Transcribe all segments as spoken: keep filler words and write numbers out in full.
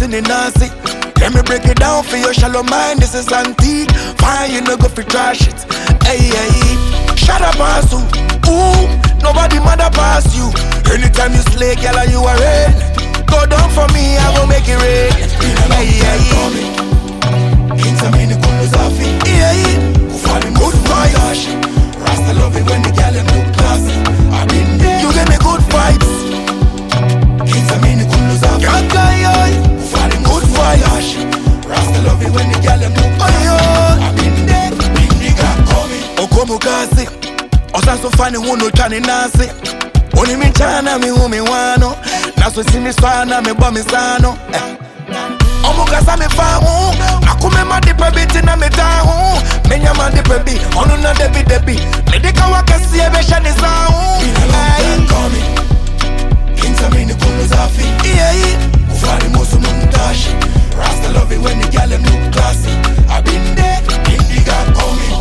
in the Nazi. Let me break it down for your shallow mind, this is antique. Fine, you no go fi trash it. Hey, hey, shut up, ass. Ooh, nobody mother pass you. Anytime you slay, girl, and you are red. Go down for me, I will make it rain. Hey, hey, Intamini kuluzafi. Yeah, good vibes. Rasta love it when the girl them look classy. I been there. You give me good vibes. Intamini kuluzafi. Good vibes. Rasta love it when the girl them look classy. I been there. Big nigga coming. Okomukasi. Osanso fani wunu chani nasi. Oni mi chana mi umi wano. Naso si mi swana mi bo mi sano. Omukasa mi fahu. Akume ma dipe biti na mi tahu. Menya ma dipe bi. Onu na debi debi. Medika wakasi ebe shani zahu. Ina komi. Intamini kuluzafi. Yeah. Ufari musu mumtashi. Rasta love it when the girl them look classy. I been there. Indiga coming.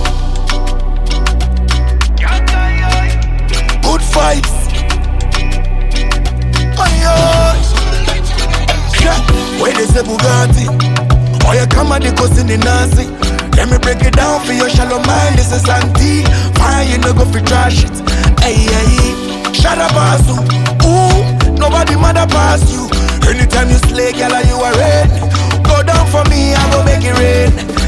Good vibes. Where they say Bugatti, or you come at the coast in the Nazi. Let me break it down for your shallow mind, this is antique. Fine, you no go fi trash it. Hey, hey, shut up, ass. Ooh, nobody mother pass you. Anytime you slay, girl, and you are red. Go down for me, I will make it rain.